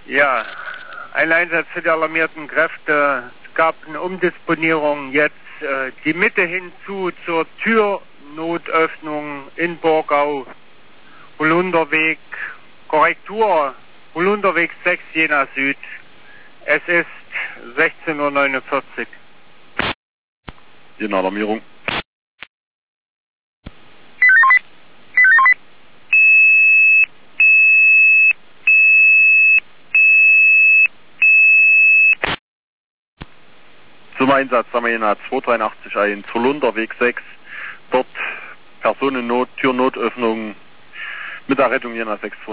Ja, ein Einsatz für die alarmierten Kräfte. Es gab eine Umdisponierung jetzt die Mitte hinzu zur Türnotöffnung in Borgau, Holunderweg, Korrektur, Holunderweg 6, Jena Süd. Es ist 16:49 Uhr. Jena Alarmierung. Zum Einsatz haben wir Jena 283 Holunderweg 6. Dort Personennot, Türnotöffnung mit der Rettung Jena 629.